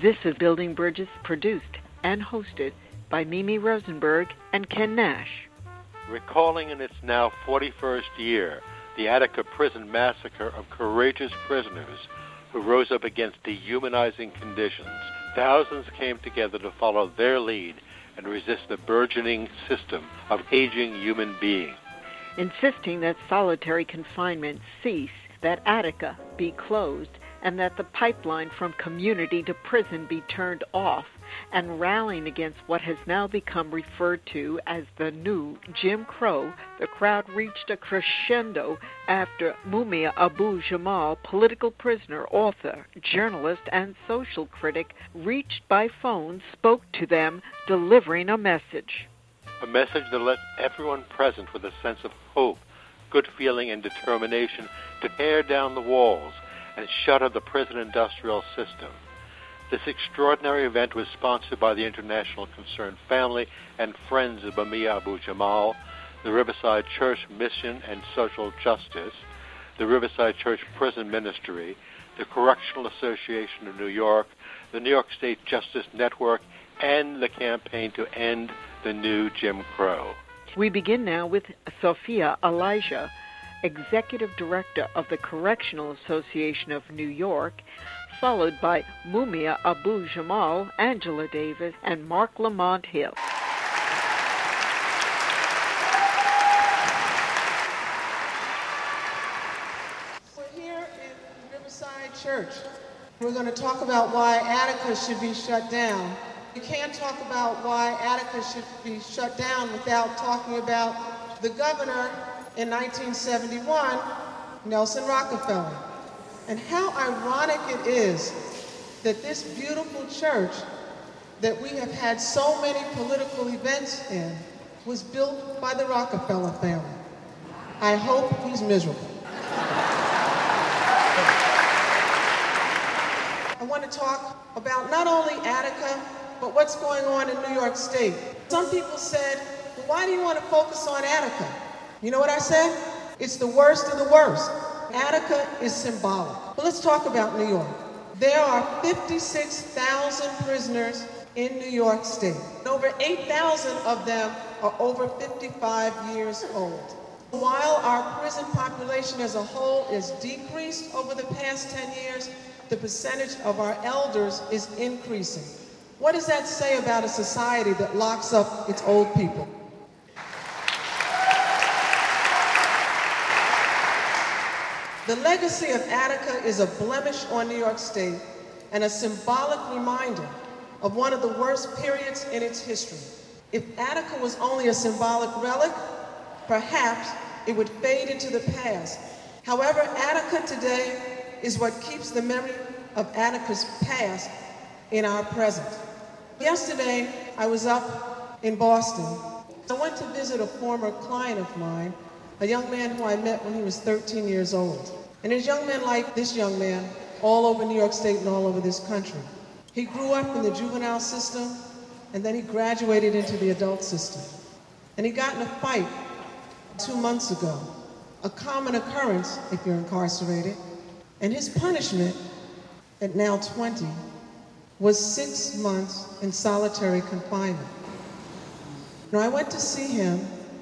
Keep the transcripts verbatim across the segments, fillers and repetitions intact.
This is Building Bridges, produced and hosted by Mimi Rosenberg and Ken Nash. Recalling in its now forty-first year the Attica prison massacre of courageous prisoners who rose up against dehumanizing conditions, thousands came together to follow their lead and resist the burgeoning system of aging human beings. Insisting that solitary confinement cease, that Attica be closed, and that the pipeline from community to prison be turned off, and rallying against what has now become referred to as the new Jim Crow, the crowd reached a crescendo after Mumia Abu-Jamal, political prisoner, author, journalist, and social critic, reached by phone, spoke to them, delivering a message. A message that left everyone present with a sense of hope, good feeling, and determination to tear down the walls and shutter the prison-industrial system. This extraordinary event was sponsored by the International Concerned Family and Friends of Mumia Abu-Jamal, the Riverside Church Mission and Social Justice, the Riverside Church Prison Ministry, the Correctional Association of New York, the New York State Justice Network, and the Campaign to End the New Jim Crow. We begin now with Sophia Elijah, Executive Director of the Correctional Association of New York, followed by Mumia Abu-Jamal, Angela Davis, and Mark Lamont Hill. We're here in Riverside Church. We're going to talk about why Attica should be shut down. You can't talk about why Attica should be shut down without talking about the governor in nineteen seventy-one, Nelson Rockefeller. And how ironic it is that this beautiful church that we have had so many political events in was built by the Rockefeller family. I hope he's miserable. I want to talk about not only Attica, but what's going on in New York State. Some people said, well, why do you want to focus on Attica? You know what I said? It's the worst of the worst. Attica is symbolic. But let's talk about New York. There are fifty-six thousand prisoners in New York State. Over eight thousand of them are over fifty-five years old. While our prison population as a whole is decreased over the past ten years, the percentage of our elders is increasing. What does that say about a society that locks up its old people? The legacy of Attica is a blemish on New York State and a symbolic reminder of one of the worst periods in its history. If Attica was only a symbolic relic, perhaps it would fade into the past. However, Attica today is what keeps the memory of Attica's past in our present. Yesterday, I was up in Boston. I went to visit a former client of mine, a young man who I met when he was thirteen years old. And there's young men like this young man all over New York State and all over this country. He grew up in the juvenile system, and then he graduated into the adult system. And he got in a fight two months ago, a common occurrence if you're incarcerated. And his punishment, at now twenty, was six months in solitary confinement. Now, I went to see him.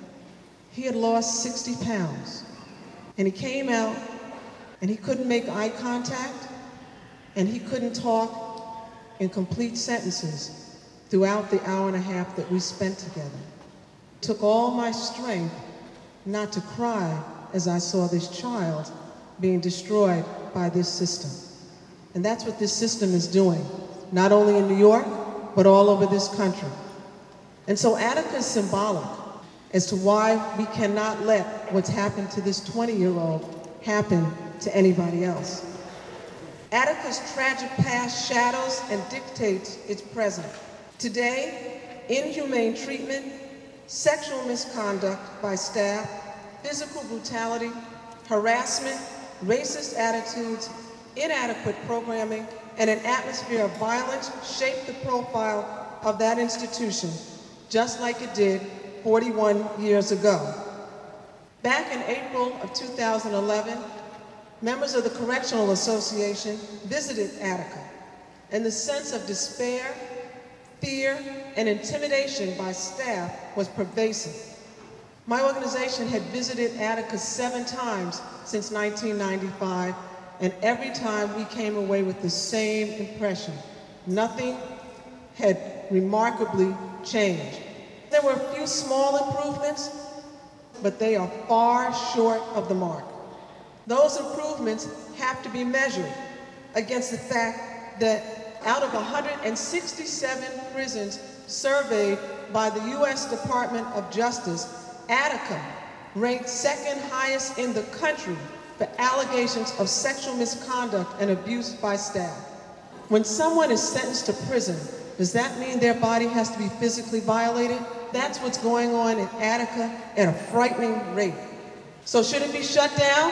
He had lost sixty pounds, and he came out, and he couldn't make eye contact, and he couldn't talk in complete sentences throughout the hour and a half that we spent together. It took all my strength not to cry as I saw this child being destroyed by this system. And that's what this system is doing, not only in New York, but all over this country. And so Attica is symbolic as to why we cannot let what's happened to this twenty-year-old happen to anybody else. Attica's tragic past shadows and dictates its present. Today, inhumane treatment, sexual misconduct by staff, physical brutality, harassment, racist attitudes, inadequate programming, and an atmosphere of violence shape the profile of that institution, just like it did forty-one years ago. Back in April of two thousand eleven, members of the Correctional Association visited Attica, and the sense of despair, fear, and intimidation by staff was pervasive. My organization had visited Attica seven times since nineteen ninety-five, and every time we came away with the same impression. Nothing had remarkably changed. There were a few small improvements, but they are far short of the mark. Those improvements have to be measured against the fact that out of one hundred sixty-seven prisons surveyed by the U S Department of Justice, Attica ranked second highest in the country for allegations of sexual misconduct and abuse by staff. When someone is sentenced to prison, does that mean their body has to be physically violated? That's what's going on in Attica at a frightening rate. So should it be shut down?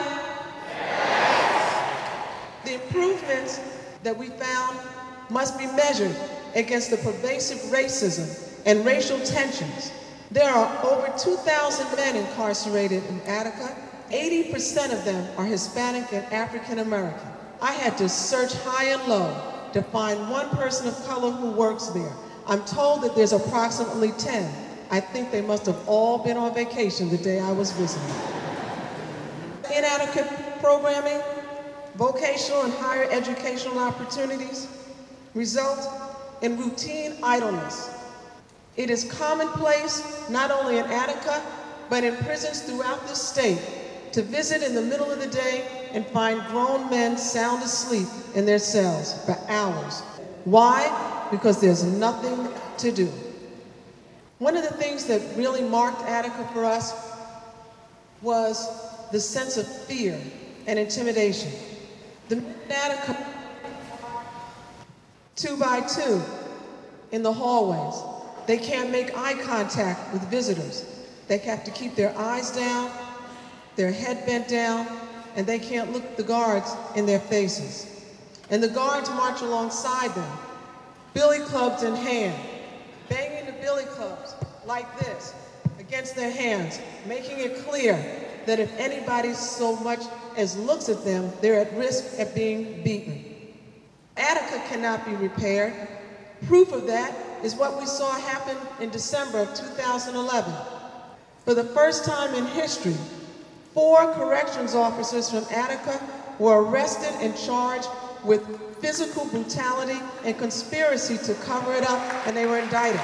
The improvements that we found must be measured against the pervasive racism and racial tensions. There are over two thousand men incarcerated in Attica. eighty percent of them are Hispanic and African American. I had to search high and low to find one person of color who works there. I'm told that there's approximately ten. I think they must have all been on vacation the day I was visiting. Inadequate programming, vocational and higher educational opportunities result in routine idleness. It is commonplace, not only in Attica, but in prisons throughout the state, to visit in the middle of the day and find grown men sound asleep in their cells for hours. Why? Because there's nothing to do. One of the things that really marked Attica for us was the sense of fear and intimidation. The men in Attica, two by two, in the hallways. They can't make eye contact with visitors. They have to keep their eyes down, their head bent down, and they can't look the guards in their faces. And the guards march alongside them, billy clubs in hand, banging the billy clubs like this against their hands, making it clear that if anybody so much as looks at them, they're at risk of being beaten. Attica cannot be repaired. Proof of that is what we saw happen in December of two thousand eleven. For the first time in history, four corrections officers from Attica were arrested and charged with physical brutality and conspiracy to cover it up, and they were indicted.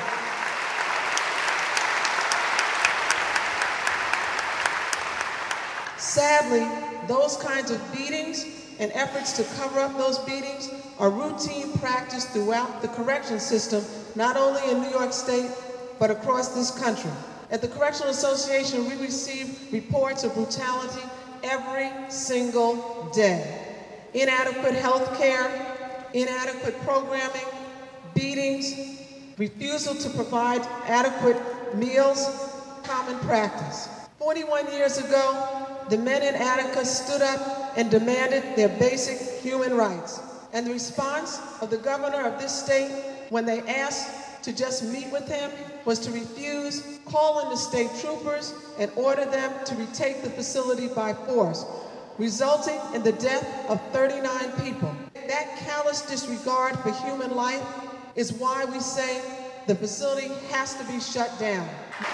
Sadly, those kinds of beatings and efforts to cover up those beatings are routine practice throughout the correction system, not only in New York State, but across this country. At the Correctional Association, we receive reports of brutality every single day. Inadequate health care, inadequate programming, beatings, refusal to provide adequate meals, common practice. forty-one years ago, the men in Attica stood up and demanded their basic human rights. And the response of the governor of this state, when they asked to just meet with him, was to refuse, call in the state troopers, and order them to retake the facility by force, resulting in the death of thirty-nine people. That callous disregard for human life is why we say the facility has to be shut down.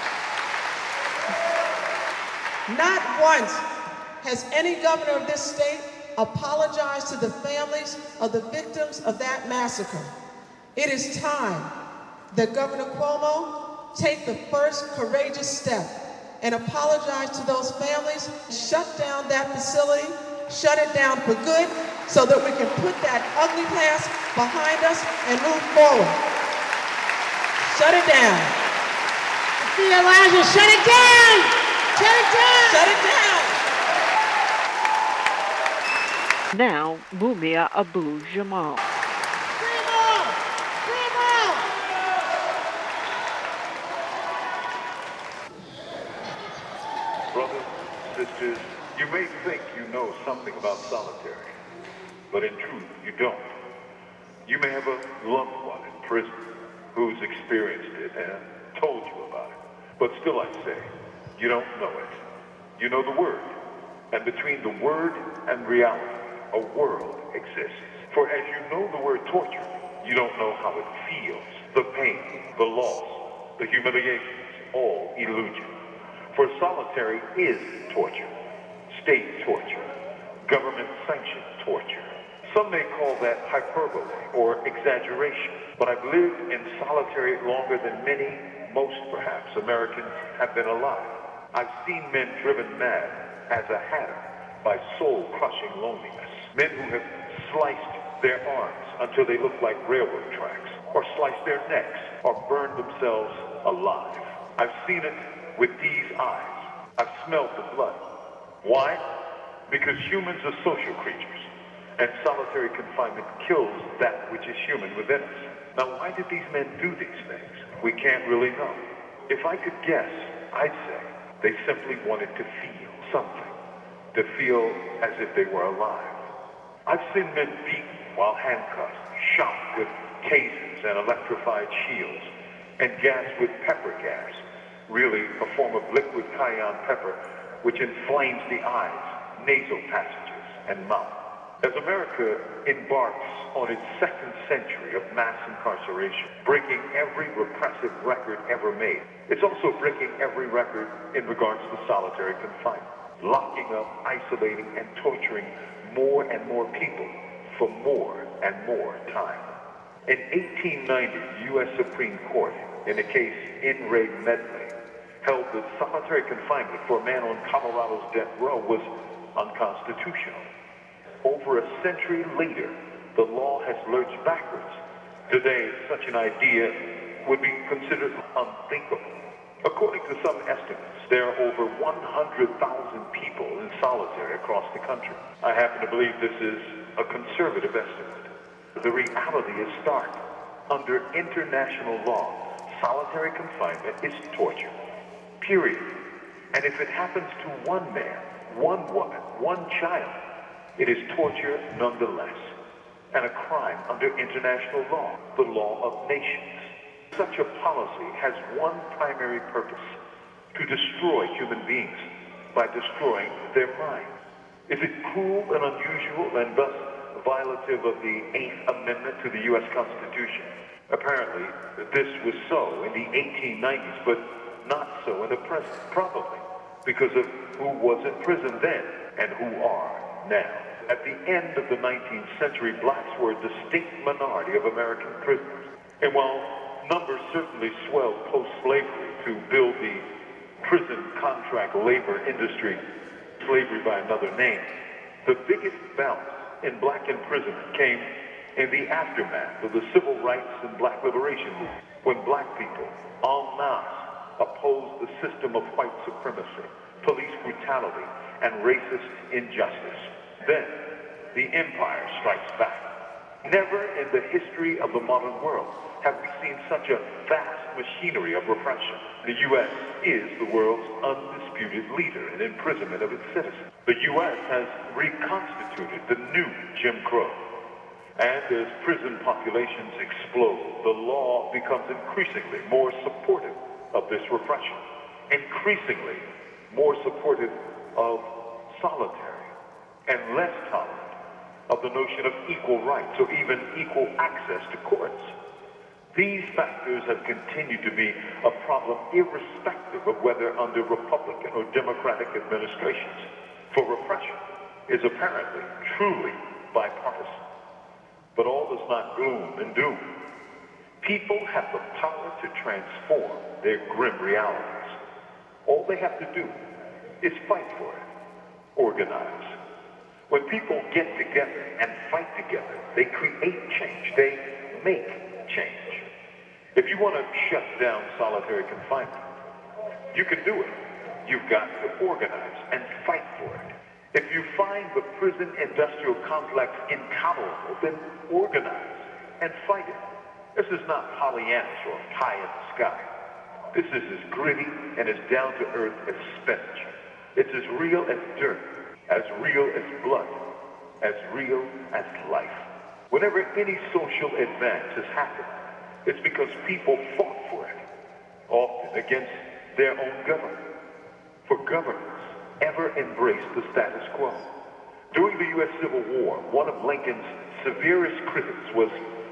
Not once has any governor of this state apologized to the families of the victims of that massacre. It is time that Governor Cuomo take the first courageous step and apologize to those families, shut down that facility, shut it down for good, so that we can put that ugly past behind us and move forward. Shut it down. See, Elijah, shut it down! Shut it down! Shut it down! Now, Mumia Abu Jamal. Brothers, sisters, you may think you know something about solitary, but in truth, you don't. You may have a loved one in prison who's experienced it and told you about it, but still I say, you don't know it. You know the word, and between the word and reality, a world exists. For as you know the word torture, You don't know how it feels. The pain, the loss, the humiliations all elude you. For solitary is torture. State torture. Government-sanctioned torture. Some may call that hyperbole or exaggeration, but I've lived in solitary longer than many, most perhaps, Americans have been alive. I've seen men driven mad as a hatter by soul-crushing loneliness. Men who have sliced their arms until they look like railroad tracks, or sliced their necks, or burned themselves alive. I've seen it with these eyes. I've smelled the blood. Why? Because humans are social creatures, and solitary confinement kills that which is human within us. Now, why did these men do these things? We can't really know. If I could guess, I'd say they simply wanted to feel something, to feel as if they were alive. I've seen men beaten while handcuffed, shot with tasers and electrified shields, and gassed with pepper gas, really a form of liquid cayenne pepper which inflames the eyes, nasal passages, and mouth. As America embarks on its second century of mass incarceration, breaking every repressive record ever made, it's also breaking every record in regards to solitary confinement, locking up, isolating, and torturing more and more people for more and more time. In eighteen ninety, the U S Supreme Court, in the case In re Medley, held that solitary confinement for a man on Colorado's death row was unconstitutional. Over a century later, the law has lurched backwards. Today, such an idea would be considered unthinkable. According to some estimates, there are over one hundred thousand people in solitary across the country. I happen to believe this is a conservative estimate. The reality is stark. Under international law, solitary confinement is torture. Period. And if it happens to one man, one woman, one child, it is torture nonetheless, and a crime under international law, the law of nations. Such a policy has one primary purpose: to destroy human beings by destroying their minds. Is it cruel and unusual and thus violative of the Eighth Amendment to the U S Constitution? Apparently, this was so in the eighteen nineties, but not so in the present, probably because of who was in prison then and who are now. At the end of the nineteenth century, blacks were a distinct minority of American prisoners. And while numbers certainly swelled post-slavery to build the prison contract labor industry, slavery by another name, the biggest bout in black imprisonment came in the aftermath of the civil rights and black liberation movement, when black people en masse opposed the system of white supremacy, police brutality, and racist injustice. Then, the empire strikes back. Never in the history of the modern world have we seen such a vast machinery of repression. The U S is the world's undisputed leader in imprisonment of its citizens. The U S has reconstituted the new Jim Crow. And as prison populations explode, the law becomes increasingly more supportive of this repression, increasingly more supportive of solitary, and less tolerant of the notion of equal rights or even equal access to courts. These factors have continued to be a problem irrespective of whether under Republican or Democratic administrations, for repression is apparently truly bipartisan. But all is not gloom and doom. People have the power to transform their grim realities. All they have to do is fight for it, organize. When people get together and fight together, they create change, they make change. If you want to shut down solitary confinement, you can do it. You've got to organize and fight for it. If you find the prison industrial complex intolerable, then organize and fight it. This is not Pollyannish or pie in the sky. This is as gritty and as down to earth as spinach. It's as real as dirt, as real as blood, as real as life. Whenever any social advance has happened, it's because people fought for it, often against their own government. For governments ever embraced the status quo. During the U S Civil War, one of Lincoln's severest critics was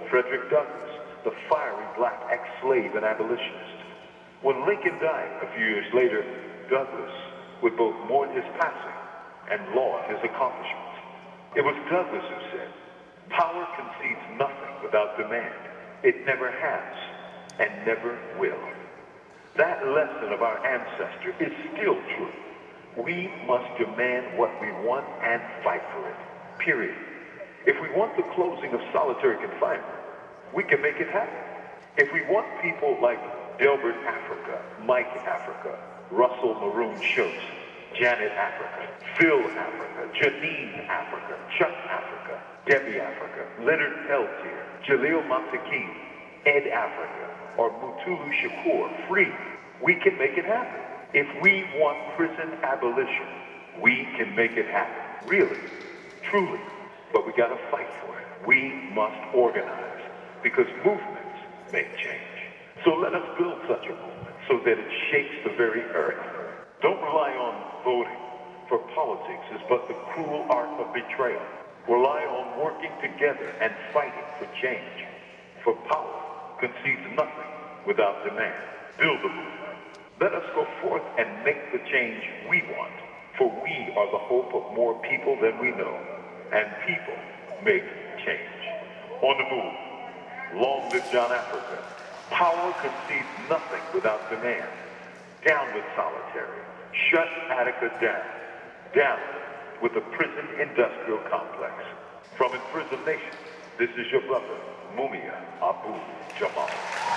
Frederick Douglass, the fiery black ex-slave and abolitionist. When Lincoln died a few years later, Douglass would both mourn his passing and laud his accomplishments. It was Douglass who said, "Power concedes nothing without demand. It never has and never will." That lesson of our ancestor is still true. We must demand what we want and fight for it, period. If we want the closing of solitary confinement, we can make it happen. If we want people like Delbert Africa, Mike Africa, Russell Maroon Schultz, Janet Africa, Phil Africa, Janine Africa, Chuck Africa, Debbie Africa, Leonard Peltier, Jaleel Montequin, Ed Africa, or Mutulu Shakur free, we can make it happen. If we want prison abolition, we can make it happen. Really, truly. But we gotta fight for it. We must organize, because movements make change. So let us build such a movement so that it shakes the very earth. Don't rely on voting, for politics is but the cruel art of betrayal. Rely on working together and fighting for change. For power concedes nothing without demand. Build a movement. Let us go forth and make the change we want, for we are the hope of more people than we know, and people make change. On the move. Long live John Africa. Power concedes nothing without demand. Down with solitary. Shut Attica down. Down with the prison industrial complex. From Imprisoned Nation, this is your brother, Mumia Abu Jamal.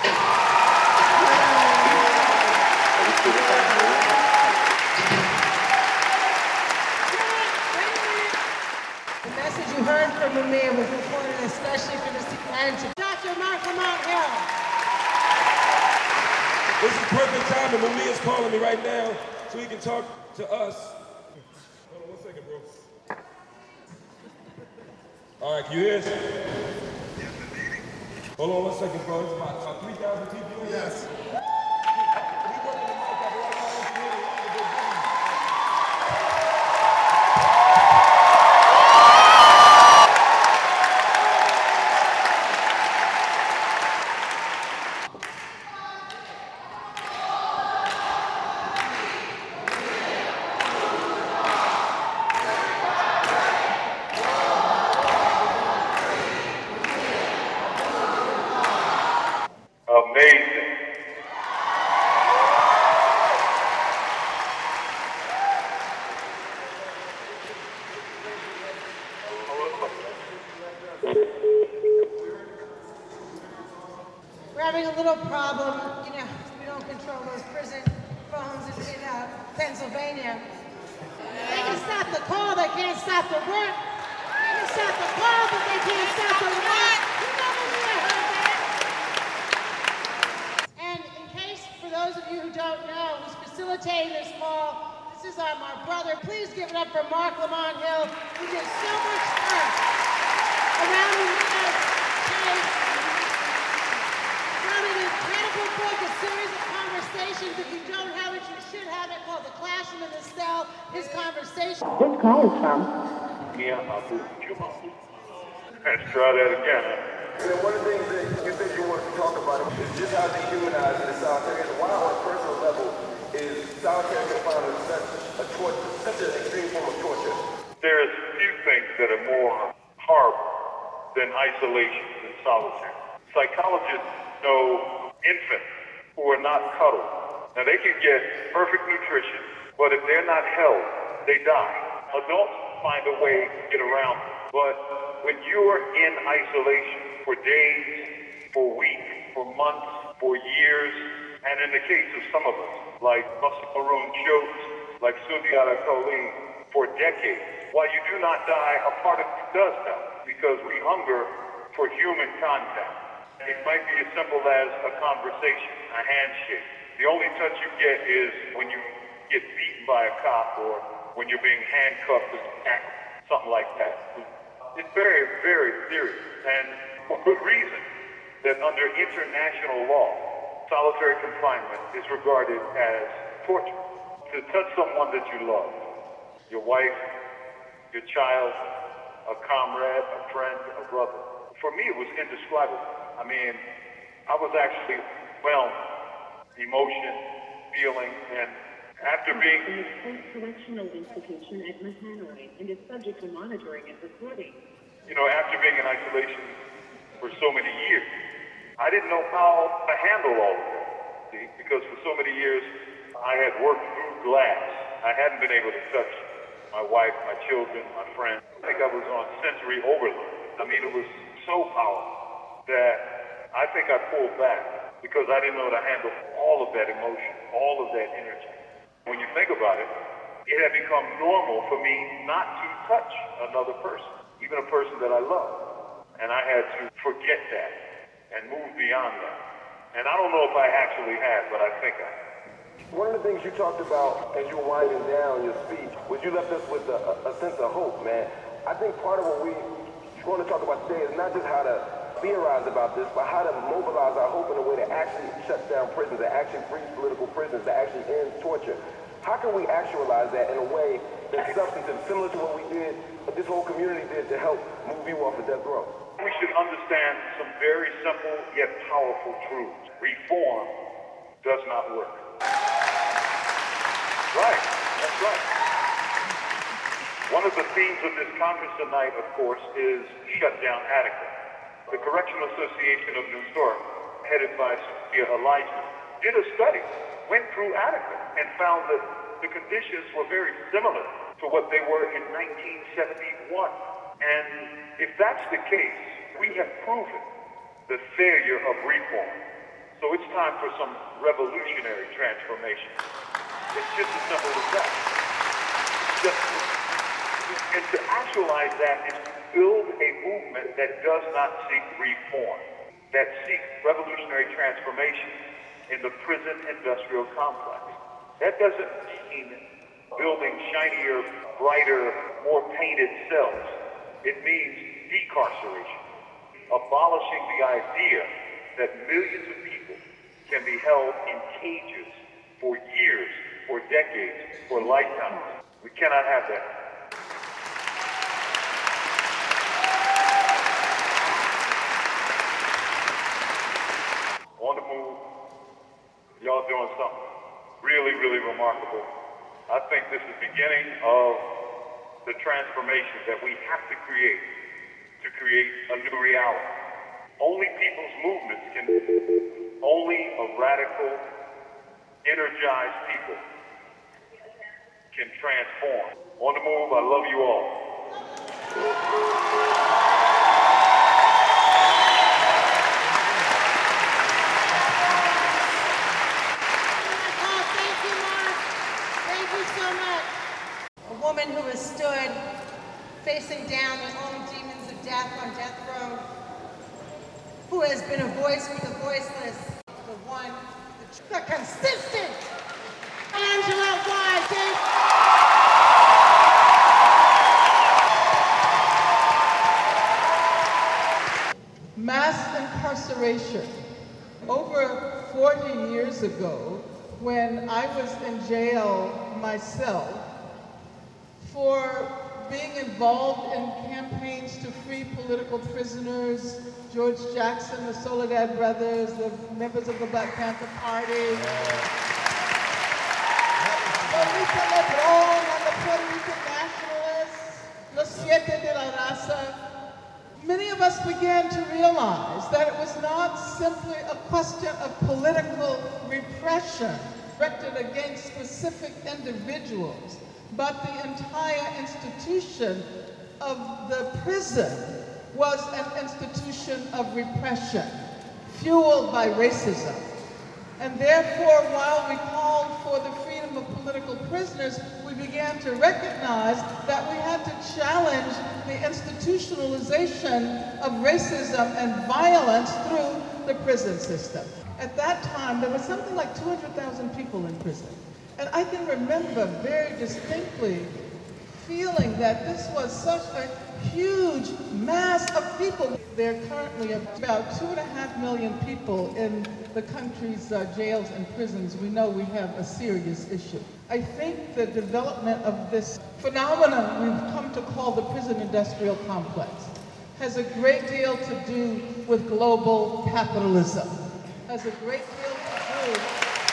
The message you heard from Mumia was reported especially for the Atlantic. Doctor Mark Lamont Hill. This is perfect time, and Mumia's calling me right now so he can talk to us. Hold on one second, bro. All right, can you hear us? Hold on one second, bro. It's about, about three thousand people. Yes. We're having a little problem. You know, we don't control those prison phones in, in uh, Pennsylvania. They can stop the call, they can't stop the work. They can stop the call, but they can't stop the work. You never heard that. And in case, for those of you who don't know, who's facilitating this call, this is um, our brother. Please give it up for Mark Lamont Hill, who did so much work around the United States. Wrote an incredible book, a series of conversations. If you don't have it, you should have it, called The Classroom in the Cell, His Conversation. This call is from Mia Abu Jamal. Let's try that again. And one of the things that you said you wanted to talk about is just how dehumanizing the solitary is. Why on a personal level is solitary confinement such a torture, such an extreme form of torture? There's few things that are more horrible than isolation and solitude. Psychologists know infants who are not cuddled. Now they can get perfect nutrition, but if they're not held, they die. Adults find a way to get around them. But when you're in isolation for days, for weeks, for months, for years, and in the case of some of us, like Russell Maroon Schultz, like Sundiata Kohli, for decades, while you do not die, a part of you does die, because we hunger for human contact. It might be as simple as a conversation, a handshake. The only touch you get is when you get beaten by a cop or when you're being handcuffed or something like that. It's very, very serious, and for good reason, that under international law, solitary confinement is regarded as torture. To touch someone that you love, your wife, your child, a comrade, a friend, a brother, for me, it was indescribable. I mean, I was actually overwhelmed, emotion, feeling, and after being in a post-correctional institution at Mahanoy and is subject to monitoring and reporting. You know, after being in isolation for so many years, I didn't know how to handle all of that. See, because for so many years, I had worked through glass. I hadn't been able to touch my wife, my children, my friends. I think I was on sensory overload. I mean, it was so powerful that I think I pulled back because I didn't know how to handle all of that emotion, all of that energy. When you think about it, it had become normal for me not to touch another person, even a person that I love. And I had to forget that and move beyond that. And I don't know if I actually had, but I think I had. One of the things you talked about as you were winding down your speech was you left us with a, a sense of hope, man. I think part of what we want to talk about today is not just how to theorize about this, but how to mobilize our hope in a way that actually shuts down prisons, that actually frees political prisoners, that actually ends torture. How can we actualize that in a way that's substantive, similar to what we did, what this whole community did to help move you off of death row? We should understand some very simple yet powerful truths. Reform does not work. Right, that's right. One of the themes of this conference tonight, of course, is Shut Down Attica. The Correctional Association of New York, headed by Sophia Elijah, did a study, went through Attica, and found that the conditions were very similar to what they were in nineteen seventy-one. And if that's the case, we have proven the failure of reform. So it's time for some revolutionary transformation. It's just as simple as that. Just, and to actualize that is to build a movement that does not seek reform, that seeks revolutionary transformation in the prison industrial complex. That doesn't mean building shinier, brighter, more painted cells. It means decarceration, abolishing the idea that millions of people can be held in cages for years, for decades, for lifetimes. We cannot have that. On the move, y'all doing something really, really remarkable. I think this is the beginning of the transformation that we have to create to create a new reality. Only people's movements can, only a radical, energized people can transform. On the move, I love you all. Oh, thank you, Mark. Thank you so much. A woman who has stood facing down the own demons of death on death row, who has been a voice for the voiceless, the one, the, the consistent Angela Wiseman. Mass incarceration. Over forty years ago, when I was in jail myself for being involved in campaigns to free political prisoners, George Jackson, the Soledad Brothers, the members of the Black Panther Party, Luisa Lebron and the Puerto Rican Nationalists, Los Siete de la Raza. Many of us began to realize that it was not simply a question of political repression directed against specific individuals, but the entire institution of the prison was an institution of repression, fueled by racism. And therefore, while we called for the freedom of political prisoners, we began to recognize that we had to challenge the institutionalization of racism and violence through the prison system. At that time, there was something like two hundred thousand people in prison. And I can remember very distinctly feeling that this was such a huge mass of people. There are currently about two and a half million people in the country's uh, jails and prisons. We know we have a serious issue. I think the development of this phenomenon we've come to call the prison industrial complex has a great deal to do with global capitalism, has a great deal to do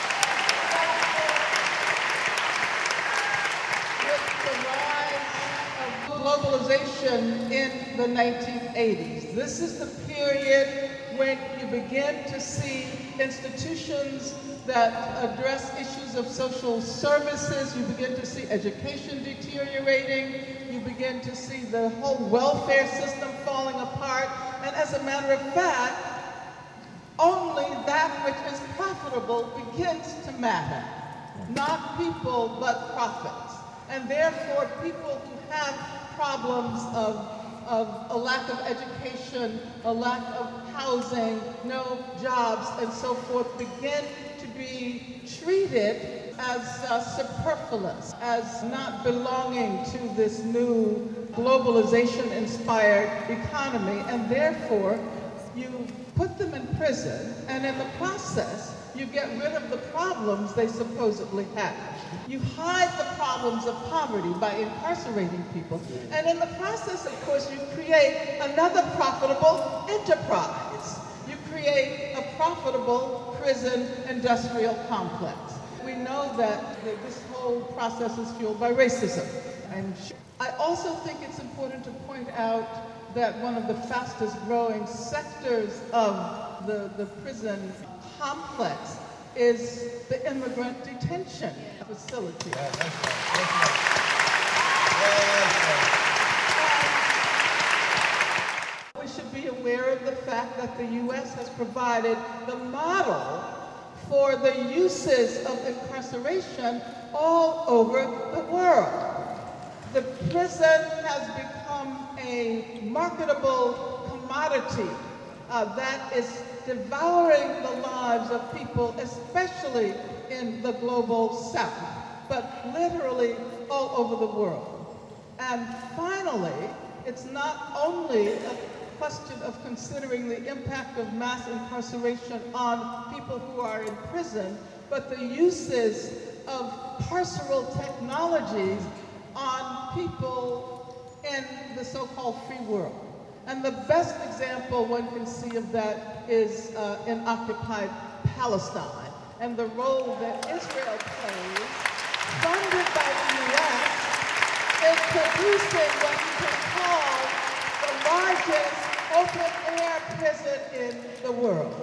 globalization in the nineteen eighties. This is the period when you begin to see institutions that address issues of social services, you begin to see education deteriorating, you begin to see the whole welfare system falling apart, and as a matter of fact, only that which is profitable begins to matter. Not people, but profits. And therefore, people who have problems of, of a lack of education, a lack of housing, no jobs, and so forth, begin to be treated as uh, superfluous, as not belonging to this new globalization-inspired economy, and therefore, you put them in prison, and in the process, you get rid of the problems they supposedly have. You hide the problems of poverty by incarcerating people. And in the process, of course, you create another profitable enterprise. You create a profitable prison industrial complex. We know that this whole process is fueled by racism. And I also think it's important to point out that one of the fastest growing sectors of the, the prison complex is the immigrant detention facility. Yeah, that's right. That's right. Yeah, that's right. We should be aware of the fact that the U S has provided the model for the uses of incarceration all over the world. The prison has become a marketable commodity uh, that is devouring the lives of people, especially in the global south, but literally all over the world. And finally, it's not only a question of considering the impact of mass incarceration on people who are in prison, but the uses of carceral technologies on people in the so-called free world. And the best example one can see of that is uh, in occupied Palestine and the role that Israel plays, funded by the U S, in producing what you can call the largest open-air prison in the world.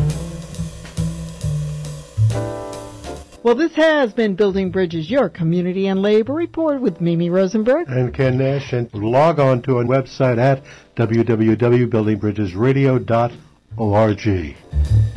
Well, this has been Building Bridges, your community and labor report with Mimi Rosenberg and Ken Nash. And log on to our website at w w w dot building bridges radio dot org.